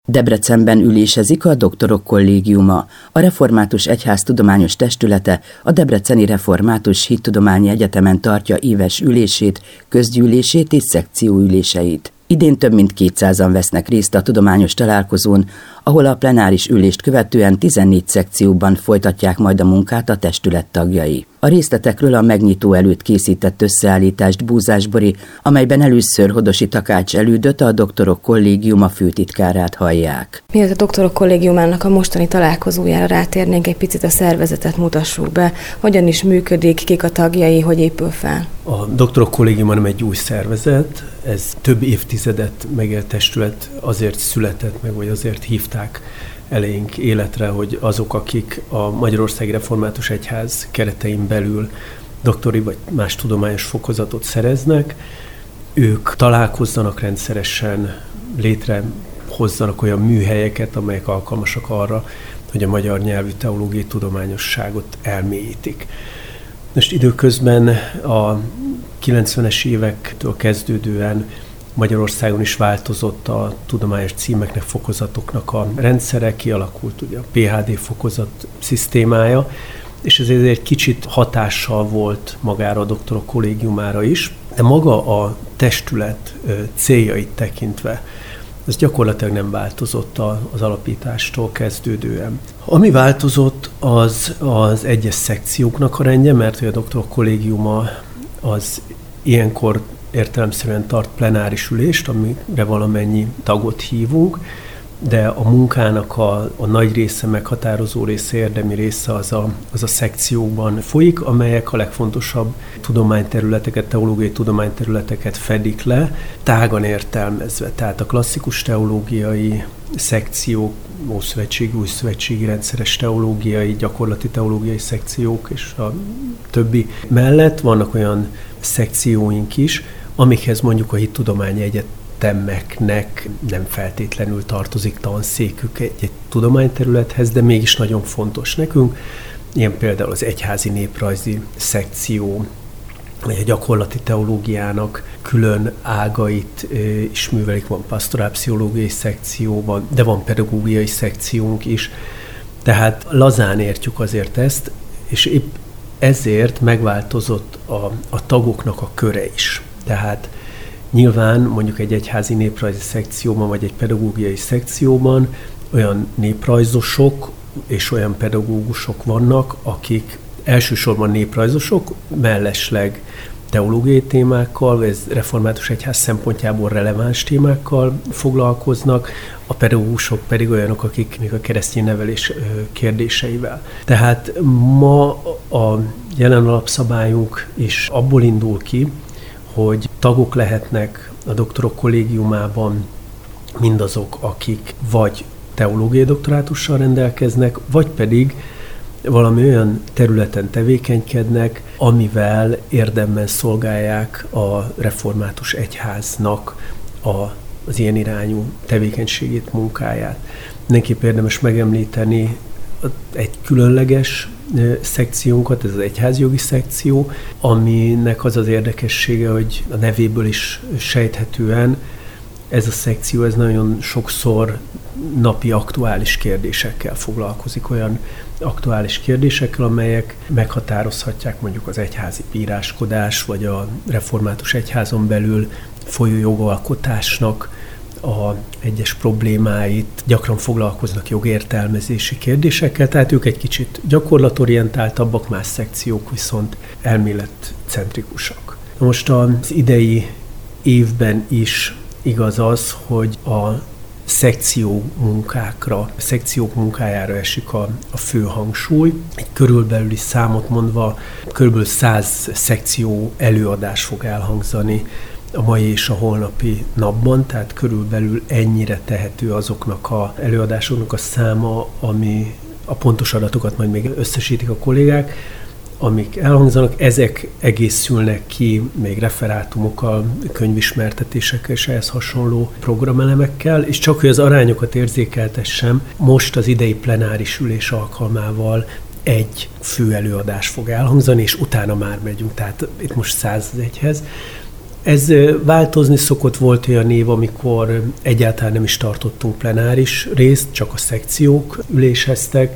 Debrecenben ülésezik a Doktorok Kollégiuma, a Református Egyház tudományos testülete a Debreceni Református Hittudományi Egyetemen tartja éves ülését, közgyűlését és szekcióüléseit. Idén több mint 200-an vesznek részt a tudományos találkozón, ahol a plenáris ülést követően 14 szekcióban folytatják majd a munkát a testület tagjai. A részletekről a megnyitó előtt készített összeállítást Búzás Bori, amelyben először Hodosi Takács elődöt, a Doktorok Kollégiuma főtitkárát hallják. Mielőtt a Doktorok Kollégiumának a mostani találkozójára rátérnénk, egy picit a szervezetet mutassuk be. Hogyan is működik, kik a tagjai, hogy épül fel? A Doktorok Kollégiuma nem egy új szervezet, ez több évtizedet megélt testület, azért született meg, vagy azért hívták elénk életre, hogy azok, akik a Magyarországi Református Egyház keretein belül doktori vagy más tudományos fokozatot szereznek, ők találkozzanak rendszeresen, létrehozzanak olyan műhelyeket, amelyek alkalmasak arra, hogy a magyar nyelvű teológiai tudományosságot elmélyítik. Most időközben a 90-es évektől kezdődően Magyarországon is változott a tudományos címeknek, fokozatoknak a rendszere, kialakult ugye a PhD fokozat szisztémája, és ez egy kicsit hatással volt magára a Doktorok Kollégiumára is, de maga a testület céljait tekintve, ez gyakorlatilag nem változott az alapítástól kezdődően. Ami változott, az egyes szekcióknak a rendje, mert a Doktorok Kollégiuma az ilyenkor értelemszerűen tart plenáris ülést, amire valamennyi tagot hívunk, de a munkának a nagy része, meghatározó része, érdemi része az a szekciókban folyik, amelyek a legfontosabb tudományterületeket, teológiai tudományterületeket fedik le, tágan értelmezve. Tehát a klasszikus teológiai szekciók, ószövetségi, újszövetségi rendszeres teológiai, gyakorlati teológiai szekciók és a többi mellett vannak olyan szekcióink is, amikhez mondjuk a hittudományi egyetemeknek nem feltétlenül tartozik tanszékük egy tudományterülethez, de mégis nagyon fontos nekünk. Ilyen például az egyházi néprajzi szekció, vagy a gyakorlati teológiának külön ágait is művelik, van pastorálpszichológiai szekció, de van pedagógiai szekciónk is. Tehát lazán értjük azért ezt, és épp ezért megváltozott a tagoknak a köre is. Tehát nyilván mondjuk egy egyházi néprajzi szekcióban, vagy egy pedagógiai szekcióban olyan néprajzosok és olyan pedagógusok vannak, akik elsősorban néprajzosok, mellesleg teológiai témákkal, vagy református egyház szempontjából releváns témákkal foglalkoznak, a pedagógusok pedig olyanok, akik még a keresztény nevelés kérdéseivel. Tehát ma a jelen alapszabályunk is abból indul ki, hogy tagok lehetnek a Doktorok Kollégiumában mindazok, akik vagy teológiai doktorátussal rendelkeznek, vagy pedig valami olyan területen tevékenykednek, amivel érdemben szolgálják a református egyháznak az ilyen irányú tevékenységét, munkáját. Mindenképp érdemes megemlíteni egy különleges szekciónkat, ez az egyházjogi szekció, aminek az az érdekessége, hogy a nevéből is sejthetően ez a szekció ez nagyon sokszor napi aktuális kérdésekkel foglalkozik, olyan aktuális kérdésekkel, amelyek meghatározhatják mondjuk az egyházi bíráskodás, vagy a református egyházon belül folyó jogalkotásnak a egyes problémáit, gyakran foglalkoznak jogértelmezési kérdésekkel, tehát ők egy kicsit gyakorlatorientáltabbak, más szekciók viszont elméletcentrikusak. Most az idei évben is igaz az, hogy a szekciók munkájára esik a fő hangsúly. Egy körülbelüli számot mondva, körülbelül 100 szekció előadás fog elhangzani a mai és a holnapi napban, tehát körülbelül ennyire tehető azoknak az előadásoknak a száma, ami a pontos adatokat majd még összesítik a kollégák, amik elhangzanak, ezek egészülnek ki még referátumokkal, könyvismertetésekkel és ehhez hasonló programelemekkel, és csak hogy az arányokat érzékeltessem, most az idei plenáris ülés alkalmával egy fő előadás fog elhangzani, és utána már megyünk, tehát itt most 101-hez. Ez változni szokott, volt olyan év, amikor egyáltalán nem is tartottunk plenáris részt, csak a szekciók üléseztek,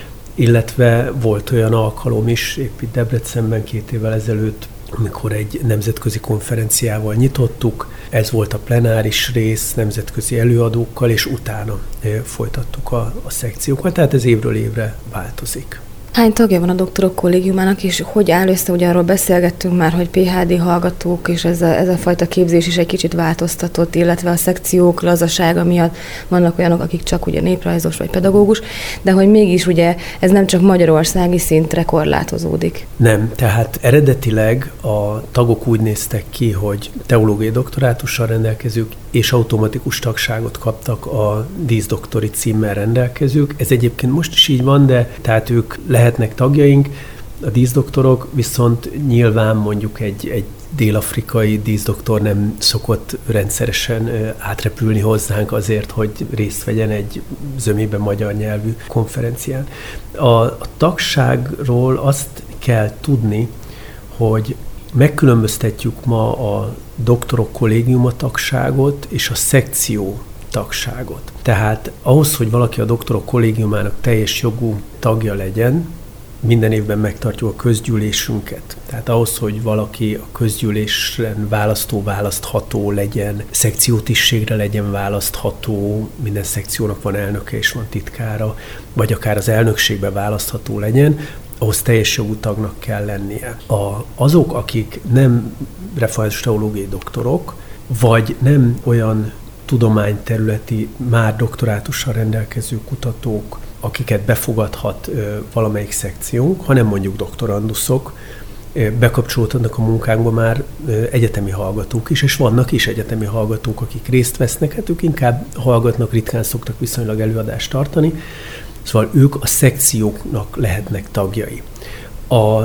illetve volt olyan alkalom is, épp itt Debrecenben 2 évvel ezelőtt, amikor egy nemzetközi konferenciával nyitottuk. Ez volt a plenáris rész nemzetközi előadókkal, és utána folytattuk a szekciókat, tehát ez évről évre változik. Hány tagja van a doktorok kollégiumának, és hogy áll össze, ugye arról beszélgettünk már, hogy PhD hallgatók, és ez a fajta képzés is egy kicsit változtatott, illetve a szekciók lazasága miatt vannak olyanok, akik csak ugye néprajzos vagy pedagógus, de hogy mégis ugye ez nem csak magyarországi szintre korlátozódik. Nem, tehát eredetileg a tagok úgy néztek ki, hogy teológiai doktorátussal rendelkezők és automatikus tagságot kaptak a díszdoktori címmel rendelkezők. Ez egyébként most is így van, de tehát ők lehetnek tagjaink, a díszdoktorok, viszont nyilván mondjuk egy dél-afrikai díszdoktor nem szokott rendszeresen átrepülni hozzánk azért, hogy részt vegyen egy zömében magyar nyelvű konferencián. A tagságról azt kell tudni, hogy megkülönböztetjük ma a doktorok kollégiuma tagságot és a szekció tagságot. Tehát ahhoz, hogy valaki a doktorok kollégiumának teljes jogú tagja legyen, minden évben megtartjuk a közgyűlésünket. Tehát ahhoz, hogy valaki a közgyűlésen választható legyen, szekciótisztségre legyen választható, minden szekciónak van elnöke és van titkára, vagy akár az elnökségbe választható legyen, ahhoz teljes jogú tagnak kell lennie. Azok, akik nem református teológiai doktorok, vagy nem olyan tudományterületi, már doktorátussal rendelkező kutatók, akiket befogadhat valamelyik szekciónk, hanem mondjuk doktoranduszok, bekapcsolódnak a munkánkba már egyetemi hallgatók is, és vannak is egyetemi hallgatók, akik részt vesznek, hát ők inkább hallgatnak, ritkán szoktak viszonylag előadást tartani, szóval ők a szekcióknak lehetnek tagjai. A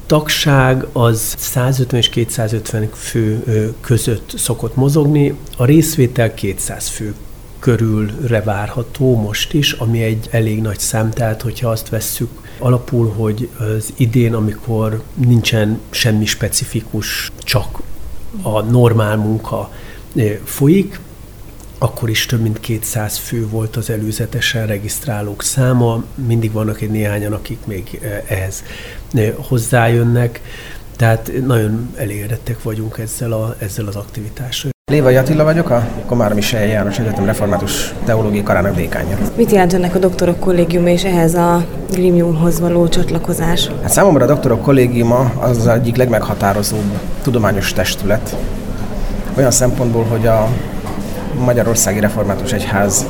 tagság az 150 és 250 fő között szokott mozogni, a részvétel 200 fő körülre várható most is, ami egy elég nagy szám, tehát hogyha azt vesszük alapul, hogy az idén, amikor nincsen semmi specifikus, csak a normál munka folyik, akkor is több mint 200 fő volt az előzetesen regisztrálók száma, mindig vannak egy néhányan, akik még ehhez hozzájönnek, tehát nagyon elégedettek vagyunk ezzel az aktivitással. Lévai Attila vagyok, a Komáromi Selye János Egyetem Református Teológiai Karának dékánja. Mit jelent önnek a doktorok kollégiuma és ehhez a grémiumhoz való csatlakozás? Hát számomra a doktorok kollégiuma az egyik legmeghatározóbb tudományos testület. Olyan szempontból, hogy a Magyarországi Református Egyház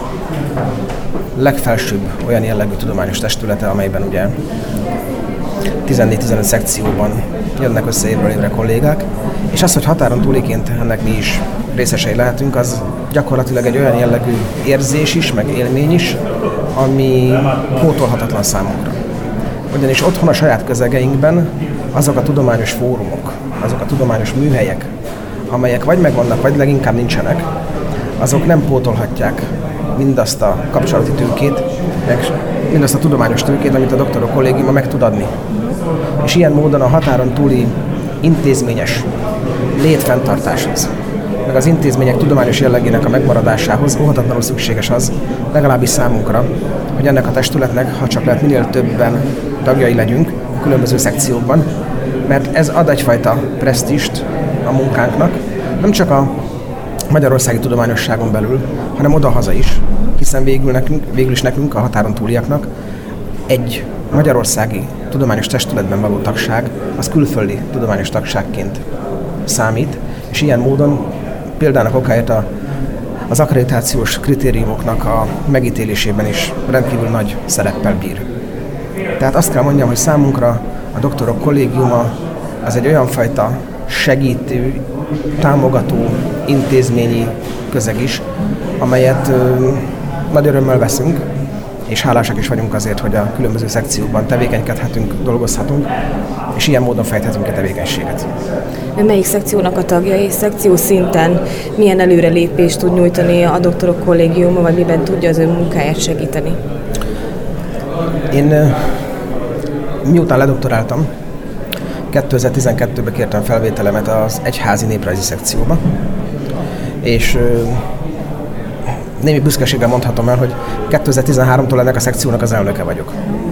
legfelsőbb olyan jellegű tudományos testülete, amelyben ugye 14-15 szekcióban jönnek össze évről évre kollégák, és az, hogy határon túliként ennek mi is részesei lehetünk, az gyakorlatilag egy olyan jellegű érzés is, meg élmény is, ami pótolhatatlan számunkra. Ugyanis otthon a saját közegeinkben azok a tudományos fórumok, azok a tudományos műhelyek, amelyek vagy megvannak, vagy leginkább nincsenek, azok nem pótolhatják mindazt a kapcsolati tőkét, meg mindazt a tudományos tőkét, amit a doktorok kollégiuma meg tud adni. És ilyen módon a határon túli intézményes létfenntartáshoz, meg az intézmények tudományos jellegének a megmaradásához óhatatlanul szükséges az, legalábbis számunkra, hogy ennek a testületnek, ha csak lehet minél többen tagjai legyünk a különböző szekciókban, mert ez ad egyfajta presztízst a munkánknak, nem csak a magyarországi tudományosságon belül, hanem odahaza is, hiszen végül is nekünk, a határon túliaknak egy magyarországi tudományos testületben való tagság, az külföldi tudományos tagságként számít, és ilyen módon példának okáért az akkreditációs kritériumoknak a megítélésében is rendkívül nagy szereppel bír. Tehát azt kell mondjam, hogy számunkra a doktorok kollégiuma az egy olyan fajta segítő, támogató intézményi közeg is, amelyet nagy örömmel veszünk, és hálásak is vagyunk azért, hogy a különböző szekciókban tevékenykedhetünk, dolgozhatunk, és ilyen módon fejthetünk a tevékenységet. Melyik szekciónak a tagja, és szekció szinten milyen előrelépést tud nyújtani a doktorok kollégiuma, vagy miben tudja az ön munkáját segíteni? Én miután ledoktoráltam, 2012-ben kértem felvételemet az egyházi néprajzi szekcióba, és némi büszkeséggel mondhatom el, hogy 2013-tól ennek a szekciónak az elnöke vagyok.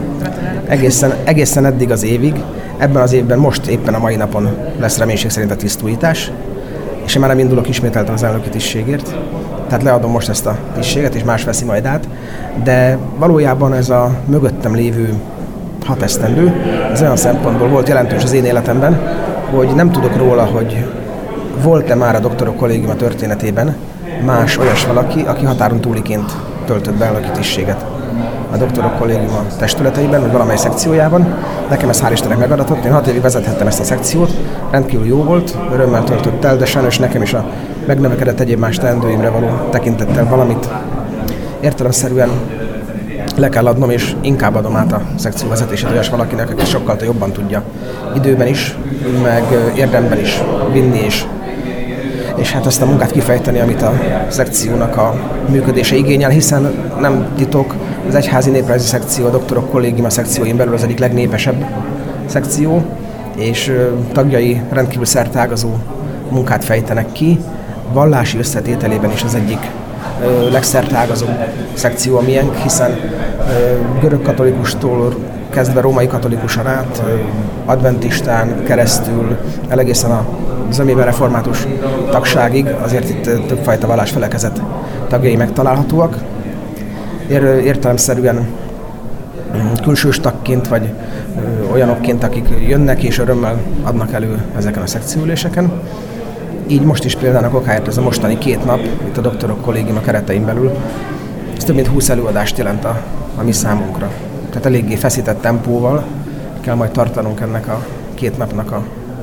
Egészen eddig az évig, ebben az évben most éppen a mai napon lesz reménység szerint a tisztújítás, és én már nem indulok ismételten az elnöki tisztségért, tehát leadom most ezt a tisztséget, és más veszi majd át, de valójában ez a mögöttem lévő 6 esztendő, ez olyan szempontból volt jelentős az én életemben, hogy nem tudok róla, hogy volt-e már a doktorok kollégiuma történetében más olyas valaki, aki határon túliként töltött be elnöki tisztséget a doktorok kollégiuma testületeiben, vagy valamely szekciójában. Nekem ez hál' Istennek megadatott, én 6 évig vezethettem ezt a szekciót, rendkívül jó volt, örömmel töltött el, de sajnos nekem is a megnövekedett egyéb más teendőimre való tekintettel valamit értelemszerűen le kell adnom, és inkább adom át a szekció vezetését olyas valakinek, aki sokkal jobban tudja időben is, meg érdemben is vinni, és hát ezt a munkát kifejteni, amit a szekciónak a működése igényel, hiszen nem titok, az egyházi néprajzi szekció, a doktorok kollégiuma szekcióin belül az egyik legnépesebb szekció, és tagjai rendkívül szerteágazó munkát fejtenek ki, vallási összetételében is az egyik legszerteágazóbb szekció a miénk, hiszen görög katolikustól kezdve római katolikusan át, adventistán keresztül, egészen a zömében református tagságig, azért itt többfajta vallásfelekezet tagjai megtalálhatóak. Értelemszerűen külsős tagként, vagy olyanokként, akik jönnek és örömmel adnak elő ezeken a szekcióüléseken. Így most is például okáért ez a mostani 2 nap, itt a doktorok kollégiuma keretein belül, ez több mint 20 előadást jelent a mi számunkra. Tehát eléggé feszített tempóval kell majd tartanunk ennek a 2 napnak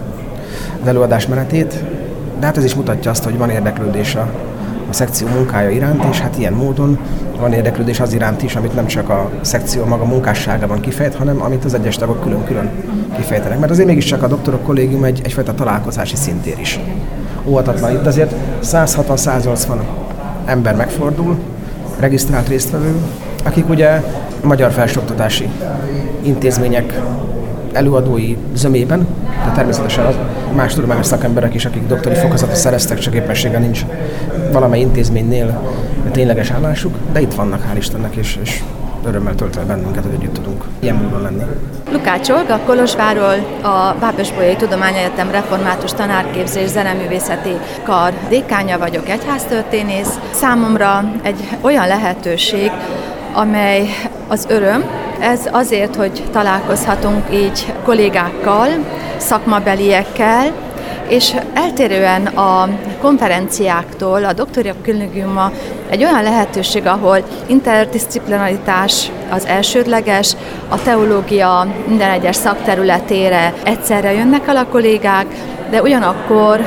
az előadás menetét, de hát ez is mutatja azt, hogy van érdeklődés a szekció munkája iránt, és hát ilyen módon van érdeklődés az iránt is, amit nem csak a szekció maga munkásságában kifejt, hanem amit az egyes tagok külön-külön kifejtenek. Mert azért mégiscsak a doktorok kollégium egyfajta találkozási szintér is. Óhatatlan itt azért 160-180 ember megfordul, regisztrált résztvevő, akik ugye magyar felsőoktatási intézmények előadói zömében, de természetesen az más tudományos szakemberek is, akik doktori fokozatot szereztek, csak éppenséggel nincs valamely intézménynél tényleges állásuk, de itt vannak, hál' Istennek, és örömmel tölt el bennünket, hogy együtt tudunk ilyen módon lenni. Lukács Olga, Kolozsvárról, a Bábesbolyai Tudományegyetem Református Tanárképzés Zeneművészeti Kar dékánya vagyok, egyháztörténész. Számomra egy olyan lehetőség, amely az öröm, ez azért, hogy találkozhatunk így kollégákkal, szakmabeliekkel, és eltérően a konferenciáktól a doktorok kollégiuma egy olyan lehetőség, ahol interdisziplinaritás az elsődleges, a teológia minden egyes szakterületére egyszerre jönnek el a kollégák, de ugyanakkor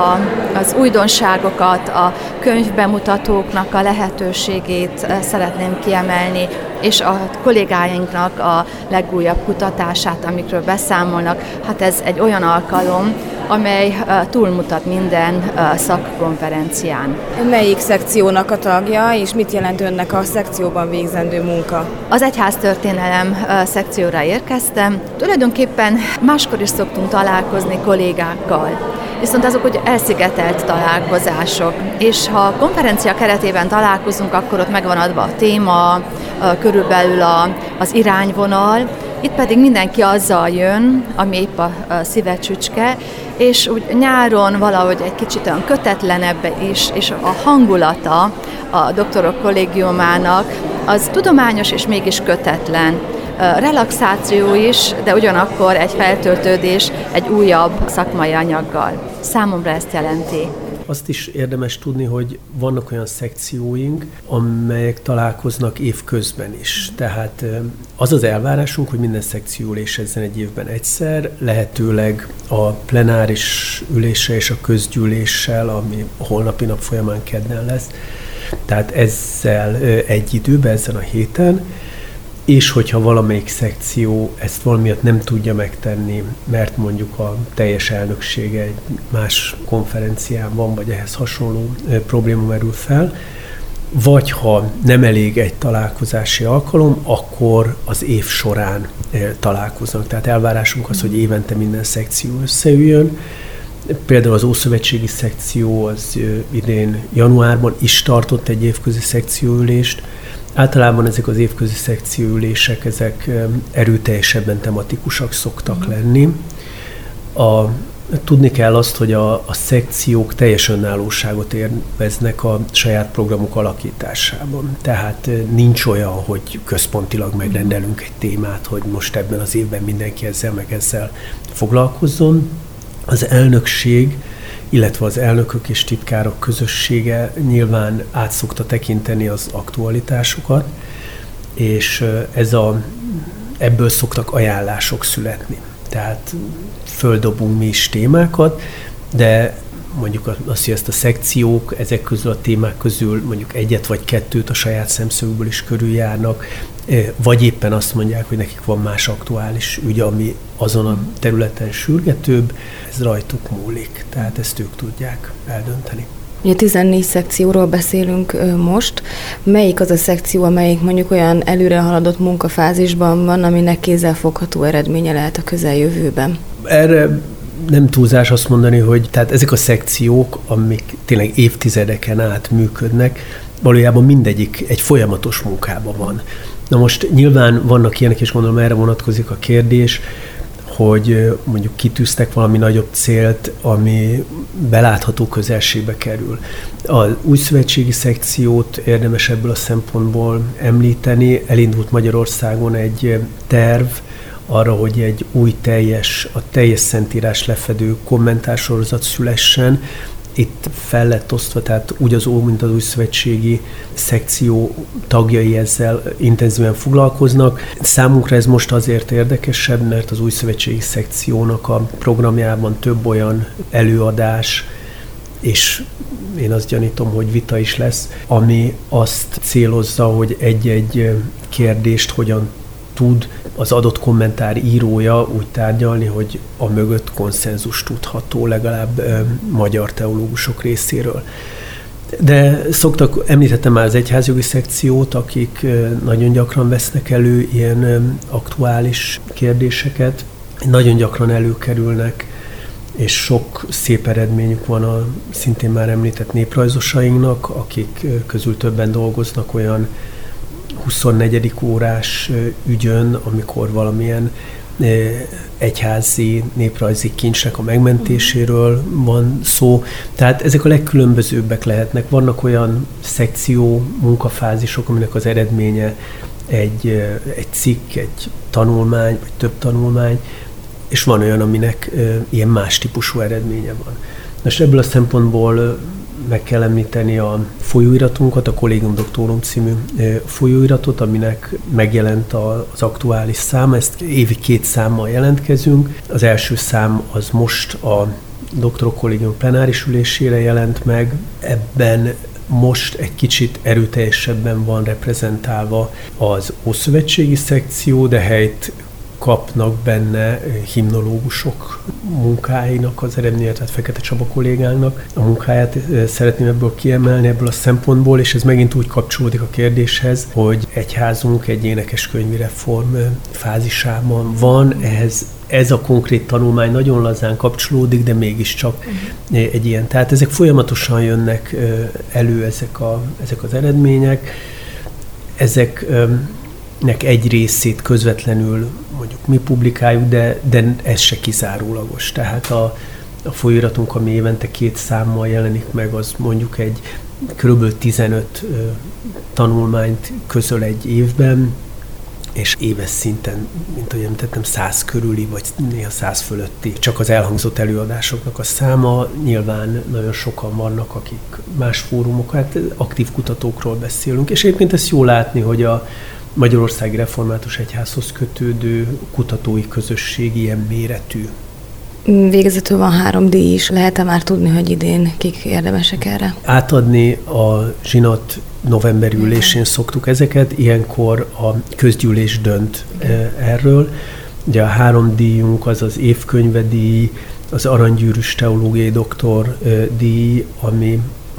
az újdonságokat, a könyvbemutatóknak a lehetőségét szeretném kiemelni, és a kollégáinknak a legújabb kutatását, amikről beszámolnak. Hát ez egy olyan alkalom, amely túlmutat minden szakkonferencián. Melyik szekciónak a tagja, és mit jelent önnek a szekcióban végzendő munka? Az egyháztörténelem szekcióra érkeztem. Tulajdonképpen máskor is szoktunk találkozni kollégákkal, viszont azok ugye elszigetelt találkozások, és ha a konferencia keretében találkozunk, akkor ott megvan adva a téma, körülbelül az irányvonal, itt pedig mindenki azzal jön, ami épp a szíve csücske, és úgy nyáron valahogy egy kicsit olyan kötetlenebb is, és a hangulata a doktorok kollégiumának az tudományos és mégis kötetlen. Relaxáció is, de ugyanakkor egy feltöltődés egy újabb szakmai anyaggal. Számomra ezt jelenti. Azt is érdemes tudni, hogy vannak olyan szekcióink, amelyek találkoznak évközben is. Tehát az az elvárásunk, hogy minden szekció ülésezzen egy évben egyszer, lehetőleg a plenáris ülése és a közgyűléssel, ami a holnapi nap folyamán kedden lesz. Tehát ezzel egy időben, ezen a héten, és hogyha valamelyik szekció ezt valamiatt nem tudja megtenni, mert mondjuk a teljes elnöksége egy más konferencián van, vagy ehhez hasonló probléma merül fel, vagy ha nem elég egy találkozási alkalom, akkor az év során találkoznak. Tehát elvárásunk az, hogy évente minden szekció összeüljön. Például az Ószövetségi szekció az idén januárban is tartott egy évközi szekcióülést. Általában ezek az évközi szekcióülések, ezek erőteljesebben tematikusak szoktak lenni. Tudni kell azt, hogy a szekciók teljes önállóságot élveznek a saját programok alakításában. Tehát nincs olyan, hogy központilag megrendelünk egy témát, hogy most ebben az évben mindenki ezzel foglalkozzon. Az elnökség, illetve az elnökök és titkárok közössége nyilván át szokta tekinteni az aktualitásokat, és ebből szoktak ajánlások születni. Tehát földobunk mi is témákat, de mondjuk azt, hogy ezt a szekciók ezek közül a témák közül mondjuk egyet vagy kettőt a saját szemszögükből is körüljárnak, vagy éppen azt mondják, hogy nekik van más aktuális ügy, ami azon a területen sürgetőbb, ez rajtuk múlik, tehát ezt ők tudják eldönteni. Ugye 14 szekcióról beszélünk most. Melyik az a szekció, amelyik mondjuk olyan előre haladott munkafázisban van, aminek kézzelfogható eredménye lehet a közeljövőben? Erre nem túlzás azt mondani, hogy tehát ezek a szekciók, amik tényleg évtizedeken át működnek, valójában mindegyik egy folyamatos munkában van. Na most nyilván vannak ilyenek, és gondolom erre vonatkozik a kérdés, hogy mondjuk kitűztek valami nagyobb célt, ami belátható közelségbe kerül. Az Újszövetségi szekciót érdemes ebből a szempontból említeni. Elindult Magyarországon egy terv arra, hogy egy új a teljes szentírás lefedő kommentársorozat szülessen. Itt fel lett osztva, tehát úgy mint az Újszövetségi szekció tagjai ezzel intenzíven foglalkoznak. Számunkra ez most azért érdekesebb, mert az Újszövetségi szekciónak a programjában több olyan előadás, és én azt gyanítom, hogy vita is lesz, ami azt célozza, hogy egy-egy kérdést hogyan tud az adott kommentár írója úgy tárgyalni, hogy a mögött konszenzus tudható, legalább magyar teológusok részéről. De említettem már az egyházjogi szekciót, akik nagyon gyakran vesznek elő ilyen aktuális kérdéseket, nagyon gyakran előkerülnek, és sok szép eredményük van a szintén már említett néprajzosainknak, akik közül többen dolgoznak olyan 24. órás ügyön, amikor valamilyen egyházi néprajzi kincsnek a megmentéséről van szó. Tehát ezek a legkülönbözőbbek lehetnek. Vannak olyan szekció munkafázisok, aminek az eredménye egy cikk, egy tanulmány, vagy több tanulmány, és van olyan, aminek ilyen más típusú eredménye van. Most ebből a szempontból meg kell említeni a folyóiratunkat, a Collegium Doctorum című folyóiratot, aminek megjelent az aktuális szám. Ezt évi 2 számmal jelentkezünk. Az első szám az most a Doctorok Collegium plenáris ülésére jelent meg. Ebben most egy kicsit erőteljesebben van reprezentálva az Ószövetségi szekció, de helyt kapnak benne himnológusok munkáinak az eredménye, tehát Fekete Csaba kollégának a munkáját szeretném ebből kiemelni, ebből a szempontból, és ez megint úgy kapcsolódik a kérdéshez, hogy egyházunk egy énekeskönyvi reform fázisában van, ez a konkrét tanulmány nagyon lazán kapcsolódik, de mégiscsak egy ilyen. Tehát ezek folyamatosan jönnek elő, ezek az eredmények. Ezeknek egy részét közvetlenül mondjuk mi publikáljuk, de ez se kizárólagos. Tehát a folyóiratunk, ami évente 2 számmal jelenik meg, az mondjuk egy kb. 15 tanulmányt közöl egy évben, és éves szinten, mint ahogy említettem, 100 körüli, vagy néha 100 fölötti. Csak az elhangzott előadásoknak a száma, nyilván nagyon sokan vannak, akik más fórumokat, aktív kutatókról beszélünk, és egyébként ezt jó látni, hogy a Magyarországi Református Egyházhoz kötődő kutatói közösség ilyen méretű. Végezetül van 3 díj is. Lehet-e már tudni, hogy idén kik érdemesek erre? Átadni a zsinat novemberi ülésén szoktuk ezeket, ilyenkor a közgyűlés dönt erről. Ugye a 3 díjunk az az évkönyvedíj, az aranygyűrűs teológiai doktor díj, ami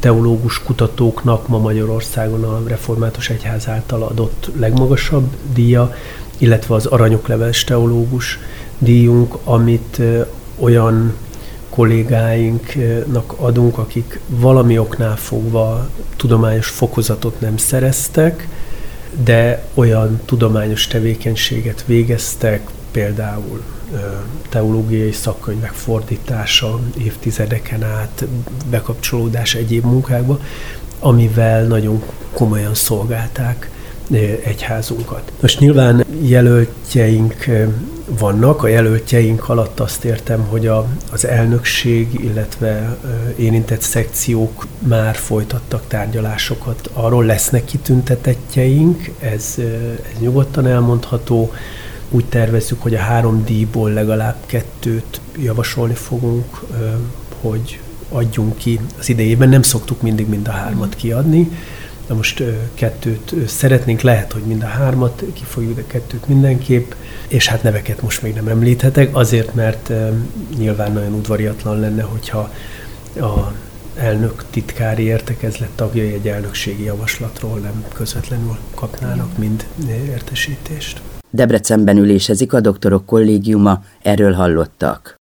teológus kutatóknak ma Magyarországon a Református Egyház által adott legmagasabb díja, illetve az Aranyokleves teológus díjunk, amit olyan kollégáinknak adunk, akik valami oknál fogva tudományos fokozatot nem szereztek, de olyan tudományos tevékenységet végeztek, például teológiai szakkönyvek fordítása évtizedeken át, bekapcsolódás egyéb munkákba, amivel nagyon komolyan szolgálták egyházunkat. Most nyilván jelöltjeink vannak, a jelöltjeink alatt azt értem, hogy az elnökség, illetve érintett szekciók már folytattak tárgyalásokat. Arról lesznek kitüntetettjeink, ez nyugodtan elmondható. Úgy tervezzük, hogy a 3 díjból legalább 2 javasolni fogunk, hogy adjunk ki az idejében. Nem szoktuk mindig mind a 3 kiadni, de most 2 szeretnénk, lehet, hogy mind a 3 ki fogjuk, de 2 mindenképp, és hát neveket most még nem említhetek, azért, mert nyilván nagyon udvariatlan lenne, hogyha a elnök titkári értekezlet tagjai egy elnökségi javaslatról nem közvetlenül kapnának mind értesítést. Debrecenben ülésezik a doktorok kollégiuma, erről hallottak.